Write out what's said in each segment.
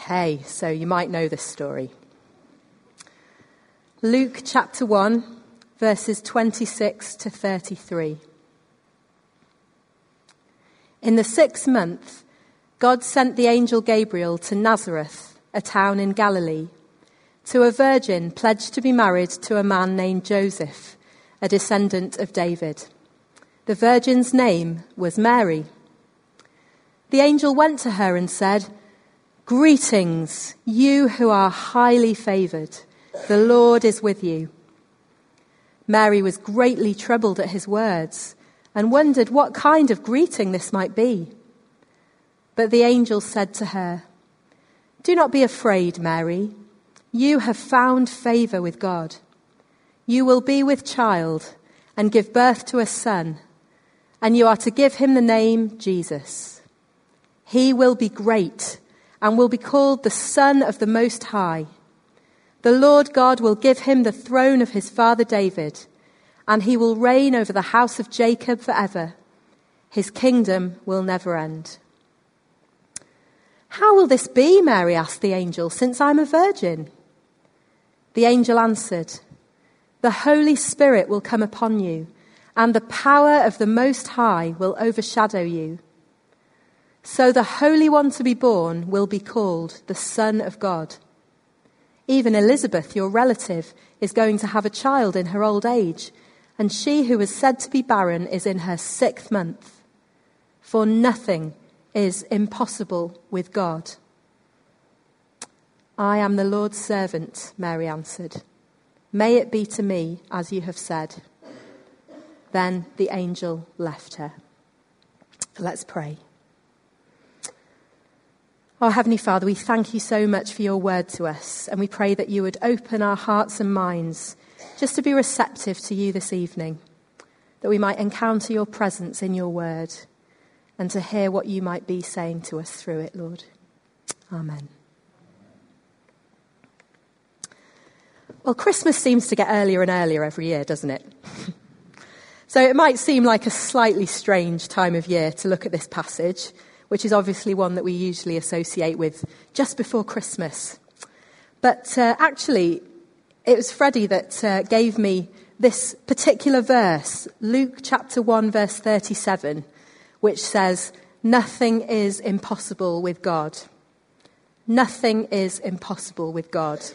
Okay, so you might know this story. Luke chapter 1, verses 26 to 33. In the 6th month, God sent the angel Gabriel to Nazareth, a town in Galilee, to a virgin pledged to be married to a man named Joseph, a descendant of David. The virgin's name was Mary. The angel went to her and said, "Greetings, you who are highly favoured. The Lord is with you." Mary was greatly troubled at his words and wondered what kind of greeting this might be. But the angel said to her, "Do not be afraid, Mary. You have found favour with God. You will be with child and give birth to a son, and you are to give him the name Jesus. He will be great and will be called the Son of the Most High. The Lord God will give him the throne of his father David, and he will reign over the house of Jacob forever. His kingdom will never end." "How will this be," Mary asked the angel, "since I'm a virgin?" The angel answered, "The Holy Spirit will come upon you, and the power of the Most High will overshadow you. So the Holy One to be born will be called the Son of God. Even Elizabeth, your relative, is going to have a child in her old age, and she who was said to be barren is in her 6th month. For nothing is impossible with God." "I am the Lord's servant," Mary answered. "May it be to me as you have said." Then the angel left her. Let's pray. Our Heavenly Father, we thank you so much for your word to us, and we pray that you would open our hearts and minds just to be receptive to you this evening, that we might encounter your presence in your word and to hear what you might be saying to us through it, Lord. Amen. Well, Christmas seems to get earlier and earlier every year, doesn't it? So it might seem like a slightly strange time of year to look at this passage, which is obviously one that we usually associate with just before Christmas. But actually, it was Freddie that gave me this particular verse, Luke chapter 1, verse 37, which says, "Nothing is impossible with God." Nothing is impossible with God.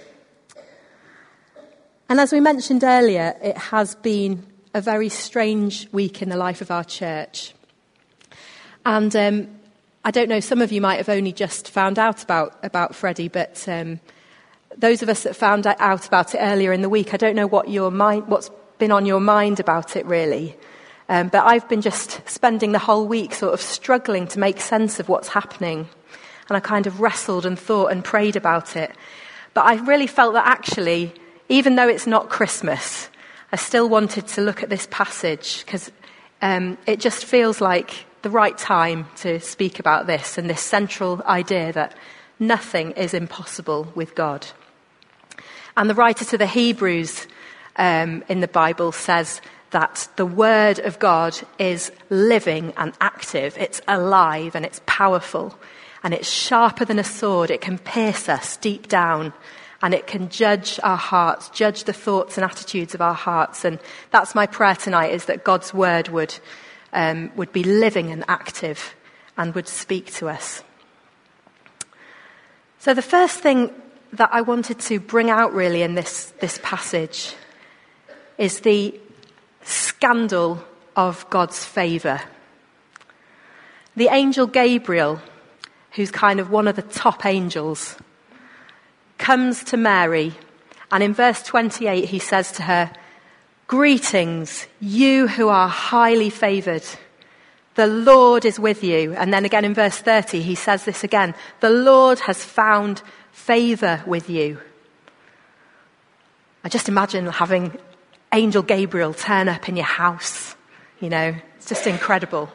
And as we mentioned earlier, it has been a very strange week in the life of our church. And I don't know, some of you might have only just found out about Freddie, but those of us that found out about it earlier in the week, I don't know what's been on your mind about it really. But I've been just spending the whole week sort of struggling to make sense of what's happening. And I kind of wrestled and thought and prayed about it. But I really felt that actually, even though it's not Christmas, I still wanted to look at this passage because it just feels like the right time to speak about this and this central idea that nothing is impossible with God. And the writer to the Hebrews in the Bible says that the word of God is living and active. It's alive and it's powerful and it's sharper than a sword. It can pierce us deep down and it can judge our hearts, judge the thoughts and attitudes of our hearts. And that's my prayer tonight, is that God's word would be living and active and would speak to us. So the first thing that I wanted to bring out really in this passage is the scandal of God's favour. The angel Gabriel, who's kind of one of the top angels, comes to Mary, and in verse 28 he says to her, "Greetings, you who are highly favoured. The Lord is with you." And then again in verse 30 he says this again, "The Lord has found favour with you." I just imagine having Angel Gabriel turn up in your house. It's just incredible.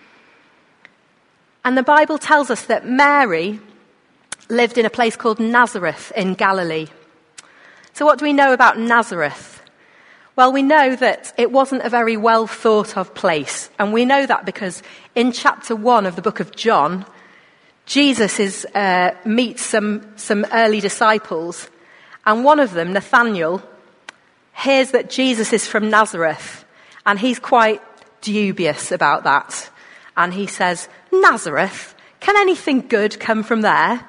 And the Bible tells us that Mary lived in a place called Nazareth in Galilee. So what do we know about Nazareth? Well, we know that it wasn't a very well thought of place. And we know that because in chapter 1 of the book of John, Jesus meets some early disciples, and one of them, Nathanael, hears that Jesus is from Nazareth, and he's quite dubious about that. And he says, "Nazareth? Can anything good come from there?"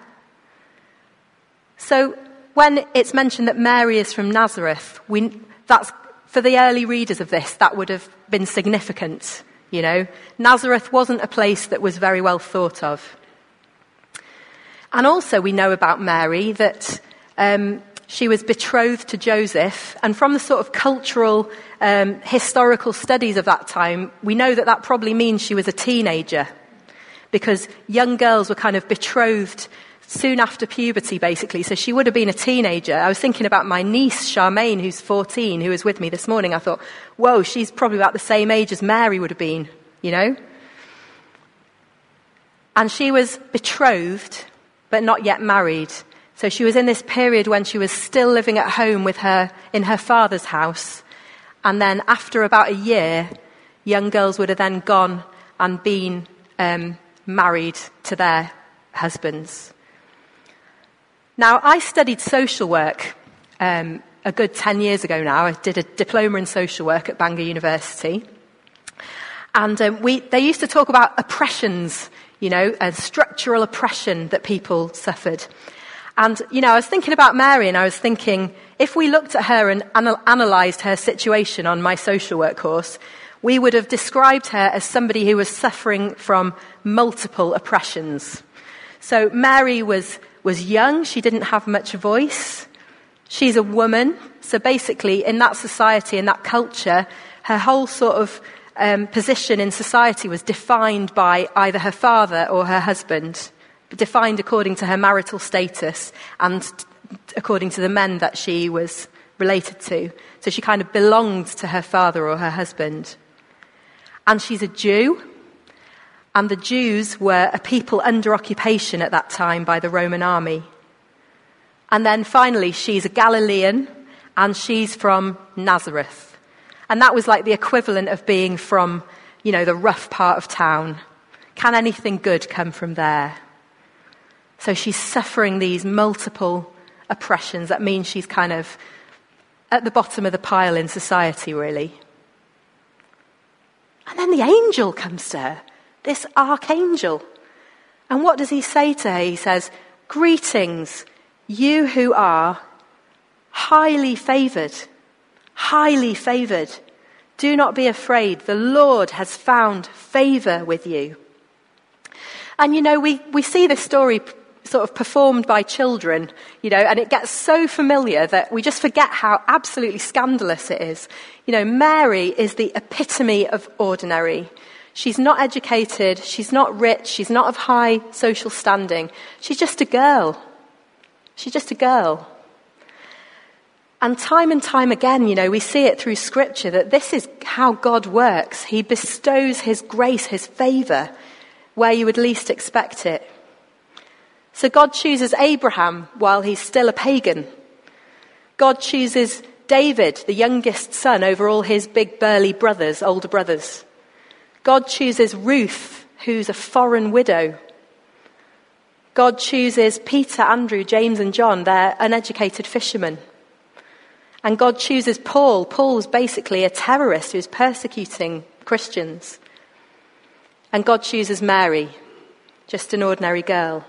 So when it's mentioned that Mary is from Nazareth, that's for the early readers of this, that would have been significant. You know, Nazareth wasn't a place that was very well thought of. And also we know about Mary that she was betrothed to Joseph, and from the sort of cultural, historical studies of that time, we know that that probably means she was a teenager, because young girls were kind of betrothed soon after puberty, basically. So she would have been a teenager. I was thinking about my niece, Charmaine, who's 14, who was with me this morning. I thought, whoa, she's probably about the same age as Mary would have been, you know? And she was betrothed, but not yet married. So she was in this period when she was still living at home in her father's house. And then after about a year, young girls would have then gone and been married to their husbands. Now, I studied social work a good 10 years ago now. I did a diploma in social work at Bangor University. And they used to talk about oppressions, you know, structural oppression that people suffered. And, you know, I was thinking about Mary, and I was thinking, if we looked at her and analysed her situation on my social work course, we would have described her as somebody who was suffering from multiple oppressions. So Mary was young, she didn't have much voice. She's a woman, so basically in that society, in that culture, her whole sort of position in society was defined by either her father or her husband, defined according to her marital status and according to the men that she was related to. So she kind of belonged to her father or her husband. And she's a Jew, and the Jews were a people under occupation at that time by the Roman army. And then finally, she's a Galilean, and she's from Nazareth. And that was like the equivalent of being from, you know, the rough part of town. Can anything good come from there? So she's suffering these multiple oppressions. That means she's kind of at the bottom of the pile in society, really. And then the angel comes to her, this archangel. And what does he say to her? He says, "Greetings, you who are highly favoured. Highly favoured. Do not be afraid. The Lord has found favour with you." And, you know, we see this story sort of performed by children, you know, and it gets so familiar that we just forget how absolutely scandalous it is. You know, Mary is the epitome of ordinary. She's not educated, she's not rich, she's not of high social standing. She's just a girl. She's just a girl. And time again, you know, we see it through Scripture that this is how God works. He bestows his grace, his favour, where you would least expect it. So God chooses Abraham while he's still a pagan. God chooses David, the youngest son, over all his big burly brothers, older brothers. God chooses Ruth, who's a foreign widow. God chooses Peter, Andrew, James and John, they're uneducated fishermen. And God chooses Paul. Paul's basically a terrorist who's persecuting Christians. And God chooses Mary, just an ordinary girl.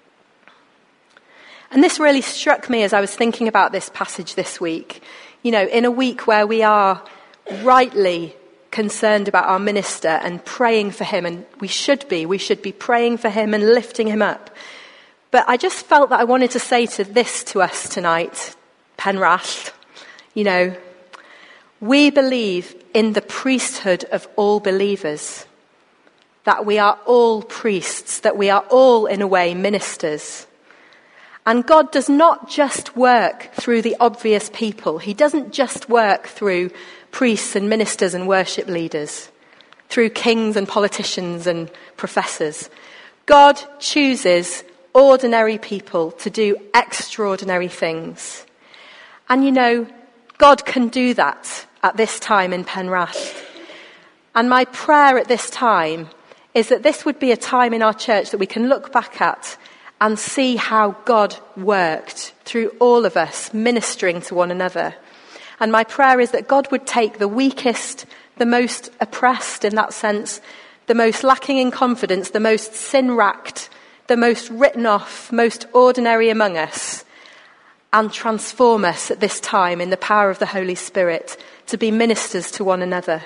And this really struck me as I was thinking about this passage this week. You know, in a week where we are rightly concerned about our minister and praying for him, and we should be praying for him and lifting him up. But I just felt that I wanted to say this to us tonight, Penrith. You know, we believe in the priesthood of all believers, that we are all priests, that we are all, in a way, ministers. And God does not just work through the obvious people. He doesn't just work through priests and ministers and worship leaders, through kings and politicians and professors. God chooses ordinary people to do extraordinary things. And you know, God can do that at this time in Penrith. And my prayer at this time is that this would be a time in our church that we can look back at and see how God worked through all of us, ministering to one another. And my prayer is that God would take the weakest, the most oppressed in that sense, the most lacking in confidence, the most sin-racked, the most written off, most ordinary among us, and transform us at this time in the power of the Holy Spirit to be ministers to one another.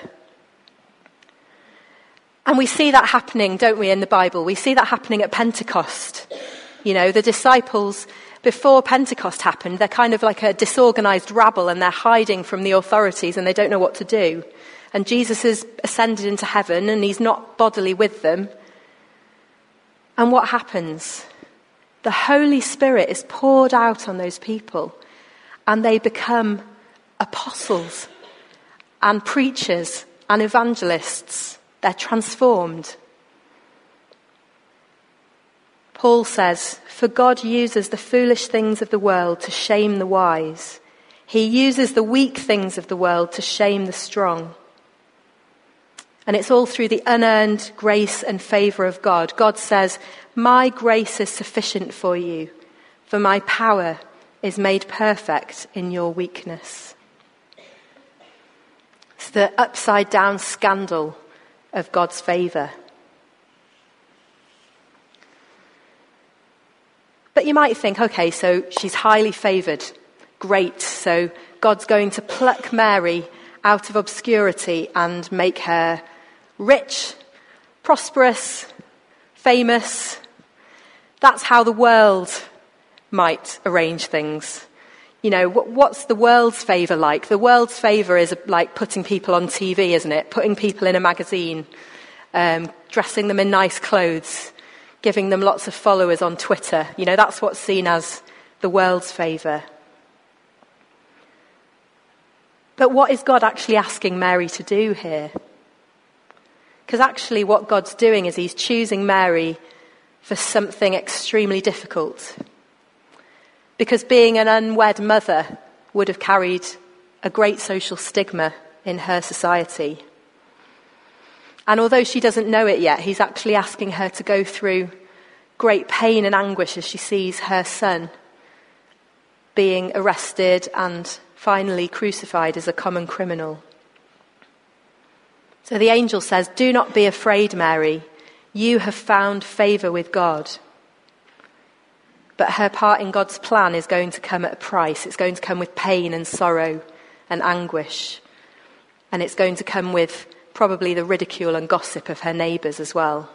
And we see that happening, don't we, in the Bible? We see that happening at Pentecost. You know, the disciples, before Pentecost happened, they're kind of like a disorganized rabble and they're hiding from the authorities and they don't know what to do. And Jesus has ascended into heaven and he's not bodily with them. And what happens? The Holy Spirit is poured out on those people and they become apostles and preachers and evangelists. They're transformed. Paul says, "For God uses the foolish things of the world to shame the wise. He uses the weak things of the world to shame the strong." And it's all through the unearned grace and favour of God. God says, "My grace is sufficient for you, for my power is made perfect in your weakness." It's the upside down scandal of God's favour. But you might think, okay, so she's highly favoured. Great. So God's going to pluck Mary out of obscurity and make her rich, prosperous, famous. That's how the world might arrange things. You know, what's the world's favour like? The world's favour is like putting people on TV, isn't it? Putting people in a magazine, dressing them in nice clothes, giving them lots of followers on Twitter. You know, that's what's seen as the world's favour. But what is God actually asking Mary to do here? Because actually what God's doing is he's choosing Mary for something extremely difficult. Because being an unwed mother would have carried a great social stigma in her society. And although she doesn't know it yet, he's actually asking her to go through great pain and anguish as she sees her son being arrested and finally crucified as a common criminal. So the angel says, "Do not be afraid, Mary. You have found favour with God." But her part in God's plan is going to come at a price. It's going to come with pain and sorrow and anguish. And it's going to come with probably the ridicule and gossip of her neighbours as well.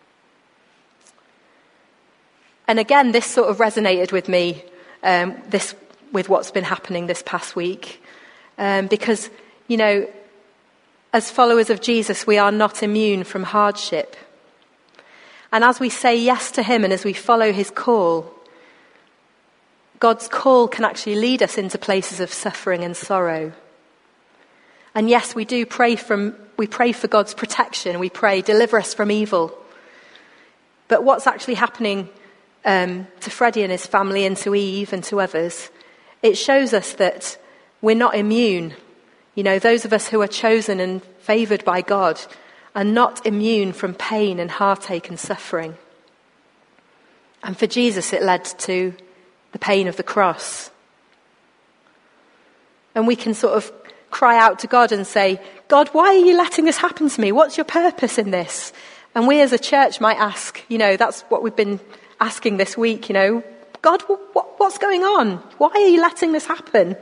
And again, this sort of resonated with me, with what's been happening this past week. Because, you know, as followers of Jesus, we are not immune from hardship. And as we say yes to him and as we follow his call, God's call can actually lead us into places of suffering and sorrow. And yes, we pray for God's protection. We pray, "Deliver us from evil." But what's actually happening to Freddie and his family and to Eve and to others, it shows us that we're not immune. You know, those of us who are chosen and favoured by God are not immune from pain and heartache and suffering. And for Jesus, it led to the pain of the cross. And we can sort of cry out to God and say, "God, why are you letting this happen to me? What's your purpose in this?" And we as a church might ask, you know, that's what we've been asking this week, you know, "God, what's going on? Why are you letting this happen?"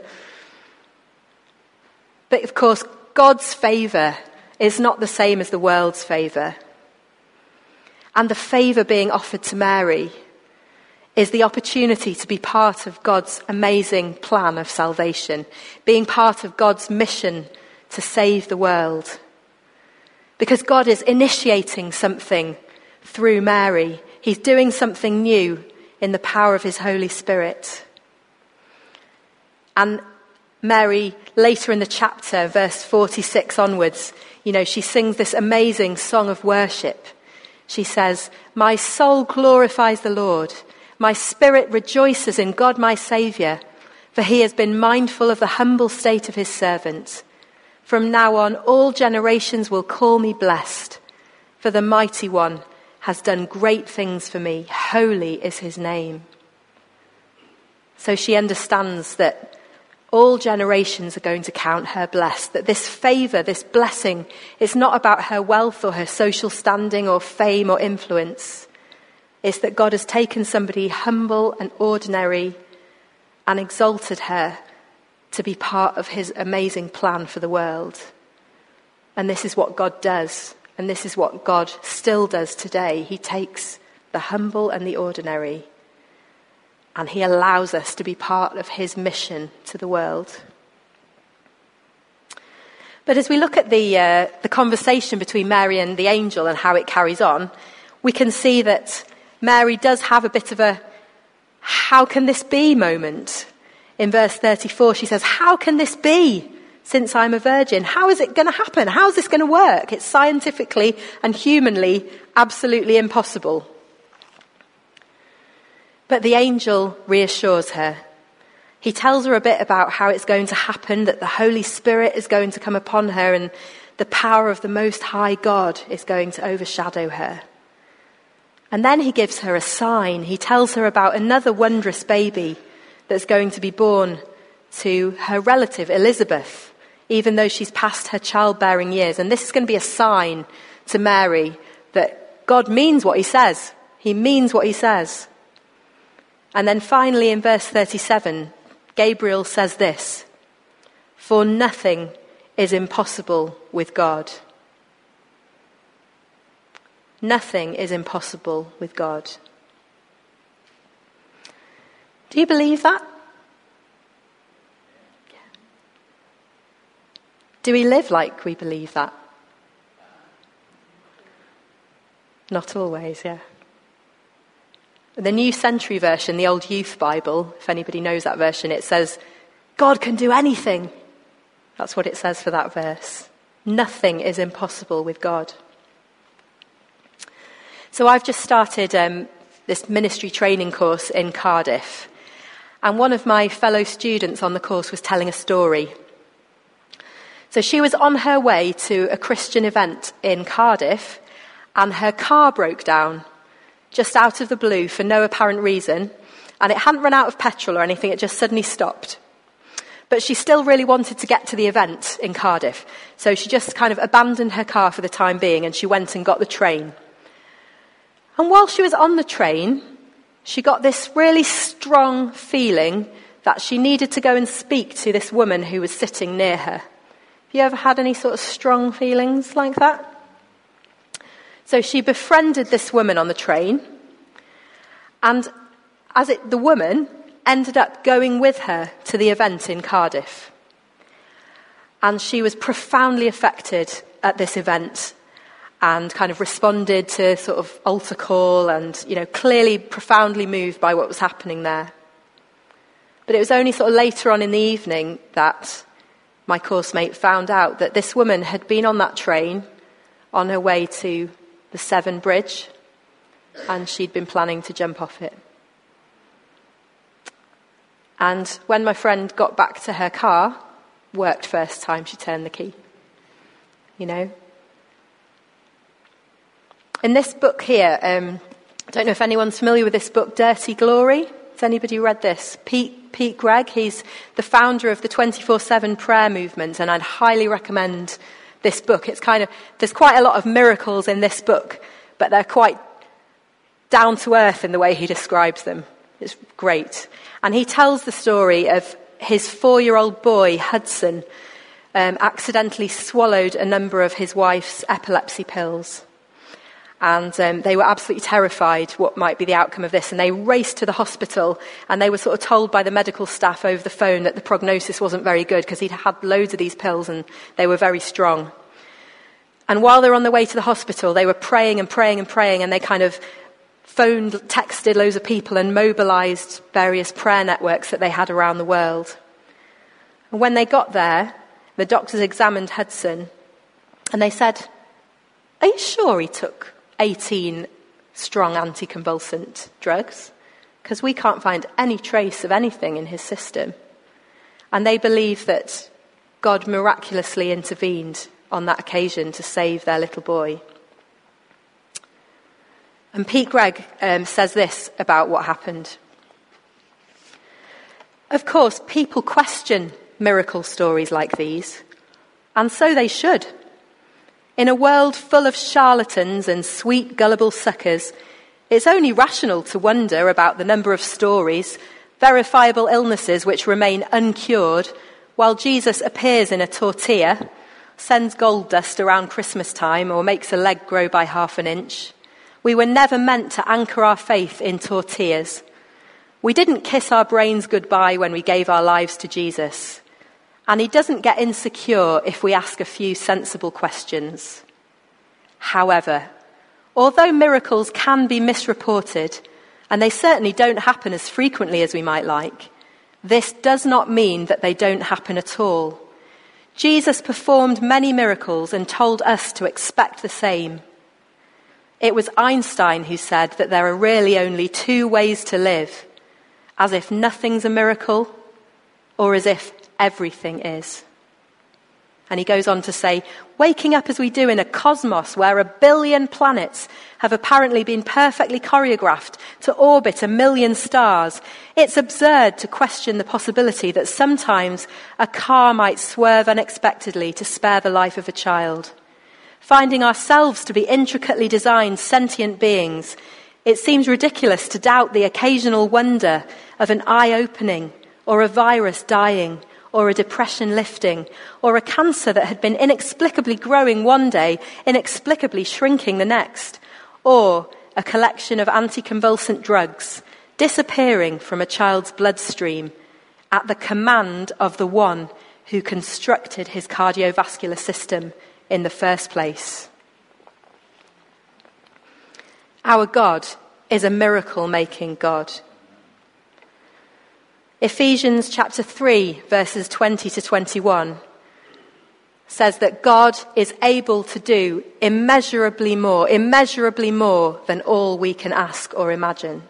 But of course, God's favour is not the same as the world's favour. And the favour being offered to Mary is the opportunity to be part of God's amazing plan of salvation, being part of God's mission to save the world. Because God is initiating something through Mary. He's doing something new in the power of his Holy Spirit. And Mary, later in the chapter, verse 46 onwards, you know, she sings this amazing song of worship. She says, "My soul glorifies the Lord. My spirit rejoices in God my Saviour, for he has been mindful of the humble state of his servant. From now on, all generations will call me blessed, For the Mighty One has done great things for me. Holy is his name. So she understands that all generations are going to count her blessed, that this favour, this blessing, is not about her wealth or her social standing or fame or influence. It's that God has taken somebody humble and ordinary and exalted her to be part of his amazing plan for the world. And this is what God does, and this is what God still does today. He takes the humble and the ordinary, and he allows us to be part of his mission to the world. But as we look at the conversation between Mary and the angel and how it carries on, we can see that Mary does have a bit of a "how can this be" moment. In verse 34, she says, "How can this be since I'm a virgin? How is it going to happen? How is this going to work? It's scientifically and humanly absolutely impossible." But the angel reassures her. He tells her a bit about how it's going to happen, that the Holy Spirit is going to come upon her and the power of the Most High God is going to overshadow her. And then he gives her a sign. He tells her about another wondrous baby that's going to be born to her relative, Elizabeth, even though she's past her childbearing years. And this is going to be a sign to Mary that God means what he says. He means what he says. And then finally in verse 37, Gabriel says this: "For nothing is impossible with God." Nothing is impossible with God. Do you believe that? Do we live like we believe that? Not always, yeah. The New Century Version, the old Youth Bible, if anybody knows that version, it says, "God can do anything." That's what it says for that verse. Nothing is impossible with God. So I've just started this ministry training course in Cardiff. And one of my fellow students on the course was telling a story. So she was on her way to a Christian event in Cardiff, and her car broke down just out of the blue for no apparent reason. And it hadn't run out of petrol or anything, it just suddenly stopped. But she still really wanted to get to the event in Cardiff. So she just kind of abandoned her car for the time being and she went and got the train. And while she was on the train, she got this really strong feeling that she needed to go and speak to this woman who was sitting near her. Have you ever had any sort of strong feelings like that? So she befriended this woman on the train, and the woman ended up going with her to the event in Cardiff. And she was profoundly affected at this event and kind of responded to sort of altar call and, clearly profoundly moved by what was happening there. But it was only sort of later on in the evening that my course mate found out that this woman had been on that train on her way to the Severn Bridge, and she'd been planning to jump off it. And when my friend got back to her car, worked first time she turned the key. In this book here, I don't know if anyone's familiar with this book, Dirty Glory. Has anybody read this? Pete Greig, he's the founder of the 24/7 prayer movement, and I'd highly recommend this book. There's quite a lot of miracles in this book, but they're quite down to earth in the way he describes them. It's great. And he tells the story of his 4-year-old boy, Hudson, accidentally swallowed a number of his wife's epilepsy pills. And they were absolutely terrified what might be the outcome of this. And they raced to the hospital, and they were sort of told by the medical staff over the phone that the prognosis wasn't very good because he'd had loads of these pills and they were very strong. And while they were on the way to the hospital, they were praying and praying and praying, and they kind of texted loads of people and mobilized various prayer networks that they had around the world. And when they got there, the doctors examined Hudson, and they said, "Are you sure he took 18 strong anticonvulsant drugs? Because we can't find any trace of anything in his system." And they believe that God miraculously intervened on that occasion to save their little boy. And Pete Greig says this about what happened. Of course, people question miracle stories like these, and so they should. In a world full of charlatans and sweet, gullible suckers, it's only rational to wonder about the number of stories, verifiable illnesses which remain uncured, while Jesus appears in a tortilla, sends gold dust around Christmas time, or makes a leg grow by half an inch. We were never meant to anchor our faith in tortillas. We didn't kiss our brains goodbye when we gave our lives to Jesus. And he doesn't get insecure if we ask a few sensible questions. However, although miracles can be misreported, and they certainly don't happen as frequently as we might like, this does not mean that they don't happen at all. Jesus performed many miracles and told us to expect the same. It was Einstein who said that there are really only two ways to live, as if nothing's a miracle, or as if everything is. And he goes on to say, waking up as we do in a cosmos where 1 billion planets have apparently been perfectly choreographed to orbit 1 million stars, it's absurd to question the possibility that sometimes a car might swerve unexpectedly to spare the life of a child. Finding ourselves to be intricately designed sentient beings, it seems ridiculous to doubt the occasional wonder of an eye opening, or a virus dying, or a depression lifting, or a cancer that had been inexplicably growing one day, inexplicably shrinking the next, or a collection of anticonvulsant drugs disappearing from a child's bloodstream at the command of the one who constructed his cardiovascular system in the first place. Our God is a miracle-making God. Ephesians chapter 3, verses 20 to 21 says that God is able to do immeasurably more than all we can ask or imagine.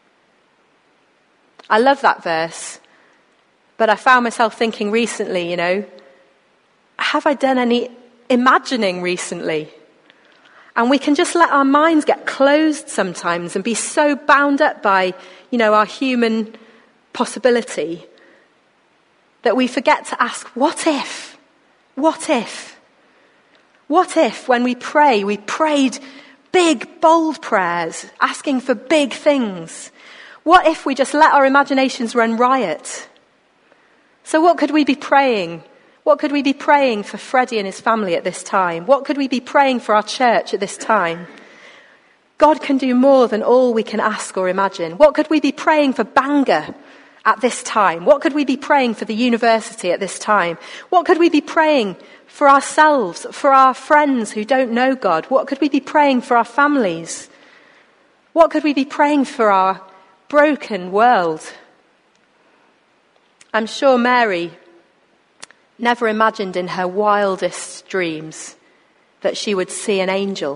I love that verse, but I found myself thinking recently, have I done any imagining recently? And we can just let our minds get closed sometimes and be so bound up by, our human possibility that we forget to ask, what if? What if? What if when we pray, we prayed big, bold prayers, asking for big things? What if we just let our imaginations run riot? So what could we be praying? What could we be praying for Freddie and his family at this time? What could we be praying for our church at this time? God can do more than all we can ask or imagine. What could we be praying for Bangor at this time? What could we be praying for the university at this time? What could we be praying for ourselves, for our friends who don't know God? What could we be praying for our families? What could we be praying for our broken world? I'm sure Mary never imagined in her wildest dreams that she would see an angel.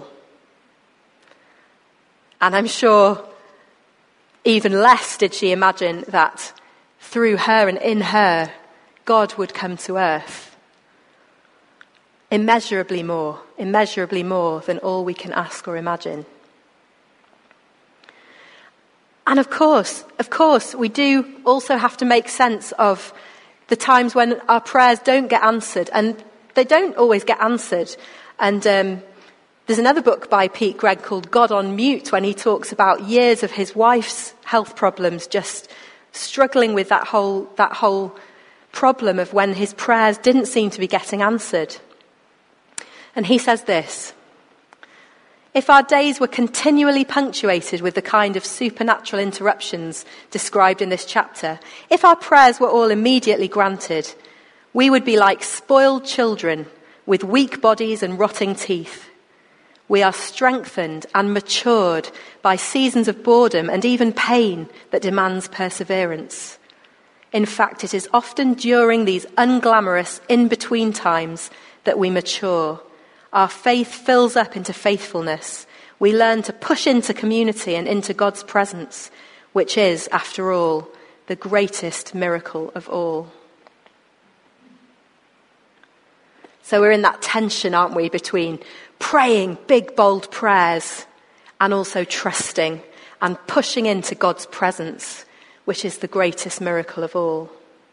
And I'm sure even less did she imagine that through her and in her, God would come to earth. Immeasurably more than all we can ask or imagine. And of course, we do also have to make sense of the times when our prayers don't get answered, and they don't always get answered. And there's another book by Pete Greig called God on Mute, when he talks about years of his wife's health problems, just struggling with that whole problem of when his prayers didn't seem to be getting answered. And he says this: if our days were continually punctuated with the kind of supernatural interruptions described in this chapter, if our prayers were all immediately granted, we would be like spoiled children with weak bodies and rotting teeth. We are strengthened and matured by seasons of boredom and even pain that demands perseverance. In fact, it is often during these unglamorous in-between times that we mature. Our faith fills up into faithfulness. We learn to push into community and into God's presence, which is, after all, the greatest miracle of all. So we're in that tension, aren't we, between praying big, bold prayers and also trusting and pushing into God's presence, which is the greatest miracle of all.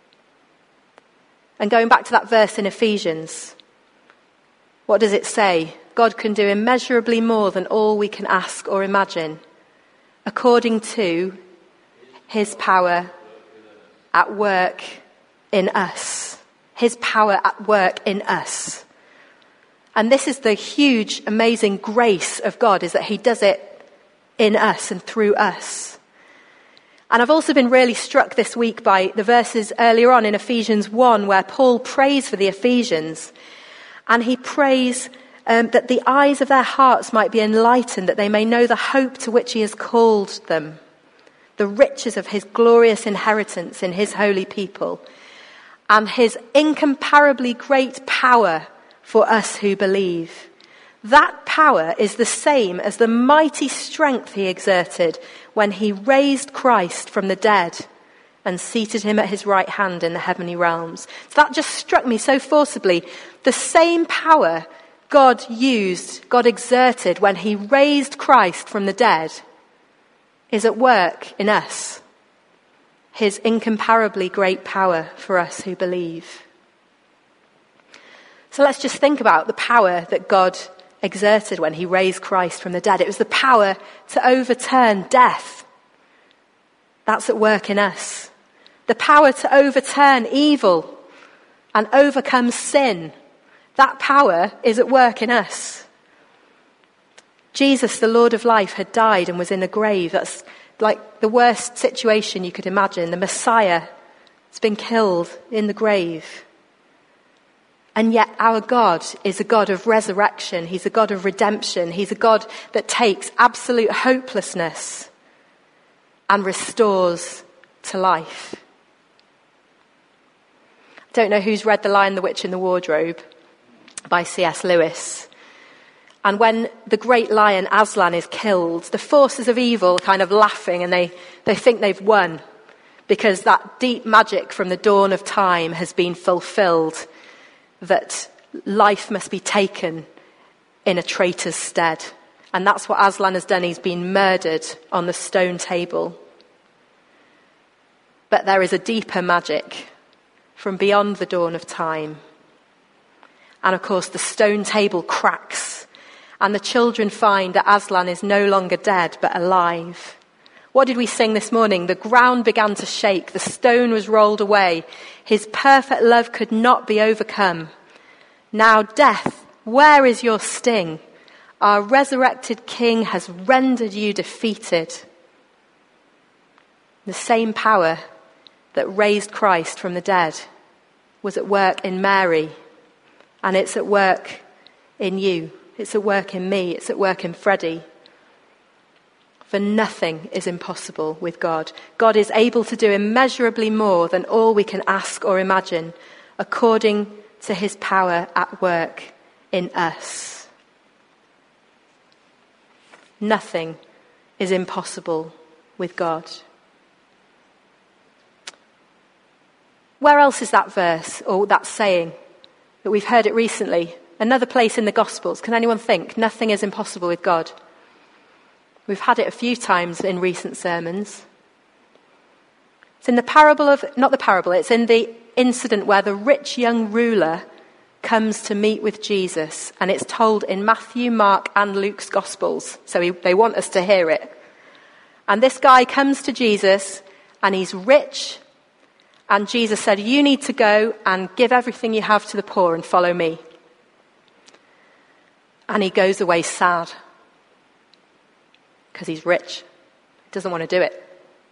And going back to that verse in Ephesians, what does it say? God can do immeasurably more than all we can ask or imagine, according to his power at work in us. His power at work in us. And this is the huge, amazing grace of God, is that he does it in us and through us. And I've also been really struck this week by the verses earlier on in Ephesians 1, where Paul prays for the Ephesians. And he prays that the eyes of their hearts might be enlightened, that they may know the hope to which he has called them, the riches of his glorious inheritance in his holy people, and his incomparably great power for us who believe. That power is the same as the mighty strength he exerted when he raised Christ from the dead and seated him at his right hand in the heavenly realms. So that just struck me so forcibly. The same power God exerted when he raised Christ from the dead is at work in us. His incomparably great power for us who believe. So let's just think about the power that God exerted when he raised Christ from the dead. It was the power to overturn death. That's at work in us. The power to overturn evil and overcome sin. That power is at work in us. Jesus, the Lord of life, had died and was in a grave. That's like the worst situation you could imagine. The Messiah has been killed in the grave. And yet our God is a God of resurrection. He's a God of redemption. He's a God that takes absolute hopelessness and restores to life. I don't know who's read The Lion, the Witch and the Wardrobe by C.S. Lewis. And when the great lion Aslan is killed, the forces of evil are kind of laughing, and they think they've won because that deep magic from the dawn of time has been fulfilled, that life must be taken in a traitor's stead. And that's what Aslan has done. He's been murdered on the stone table. But there is a deeper magic from beyond the dawn of time. And of course, the stone table cracks, and the children find that Aslan is no longer dead, but alive. What did we sing this morning? The ground began to shake. The stone was rolled away. His perfect love could not be overcome. Now, death, where is your sting? Our resurrected King has rendered you defeated. The same power that raised Christ from the dead was at work in Mary, and it's at work in you. It's at work in me. It's at work in Freddie. For nothing is impossible with God. God is able to do immeasurably more than all we can ask or imagine, according to his power at work in us. Nothing is impossible with God. Where else is that verse or that saying that we've heard it recently? Another place in the Gospels. Can anyone think? Nothing is impossible with God. We've had it a few times in recent sermons. It's in the parable of, not the parable, it's in the incident where the rich young ruler comes to meet with Jesus, and it's told in Matthew, Mark and Luke's Gospels. So they want us to hear it. And this guy comes to Jesus, and he's rich, and Jesus said, you need to go and give everything you have to the poor and follow me. And he goes away sad because he's rich. He doesn't want to do it.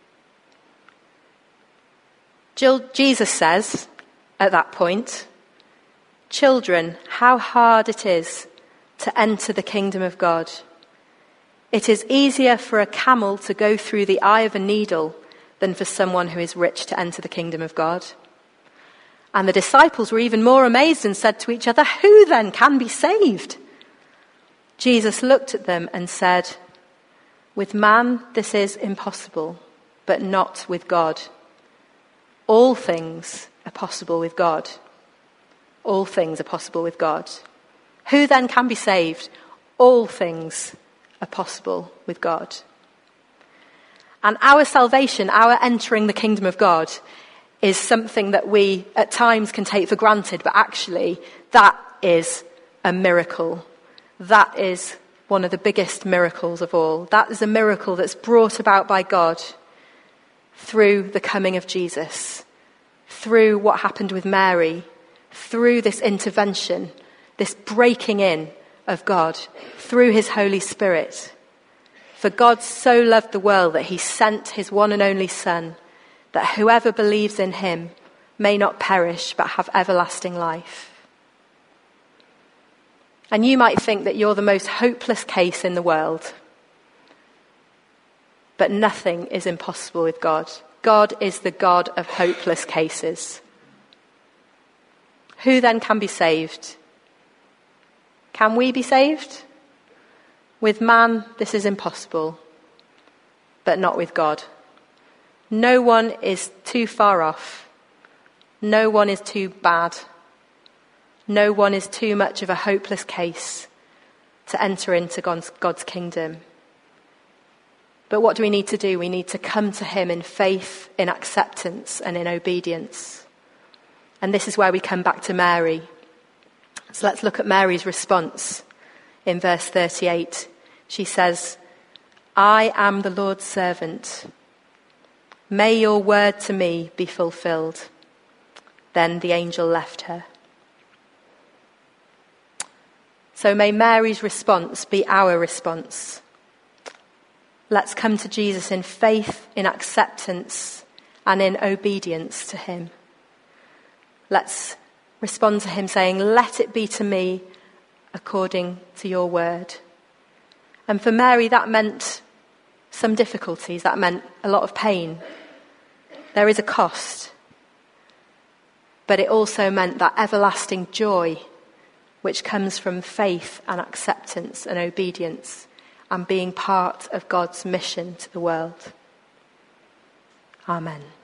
Jesus says at that point, children, how hard it is to enter the kingdom of God. It is easier for a camel to go through the eye of a needle than for someone who is rich to enter the kingdom of God. And the disciples were even more amazed and said to each other, who then can be saved? Jesus looked at them and said, with man this is impossible, but not with God. All things are possible with God. All things are possible with God. Who then can be saved? All things are possible with God. And our salvation, our entering the kingdom of God, is something that we at times can take for granted, but actually that is a miracle. That is one of the biggest miracles of all. That is a miracle that's brought about by God through the coming of Jesus, through what happened with Mary, through this intervention, this breaking in of God, through his Holy Spirit. For God so loved the world that he sent his one and only Son, that whoever believes in him may not perish but have everlasting life. And you might think that you're the most hopeless case in the world. But nothing is impossible with God. God is the God of hopeless cases. Who then can be saved? Can we be saved? With man, this is impossible, but not with God. No one is too far off. No one is too bad. No one is too much of a hopeless case to enter into God's kingdom. But what do we need to do? We need to come to him in faith, in acceptance, and in obedience. And this is where we come back to Mary. So let's look at Mary's response in verse 38. She says, "I am the Lord's servant. May your word to me be fulfilled." Then the angel left her. So may Mary's response be our response. Let's come to Jesus in faith, in acceptance, and in obedience to him. Let's respond to him saying, "Let it be to me according to your word." And for Mary, that meant some difficulties. That meant a lot of pain. There is a cost. But it also meant that everlasting joy which comes from faith and acceptance and obedience and being part of God's mission to the world. Amen.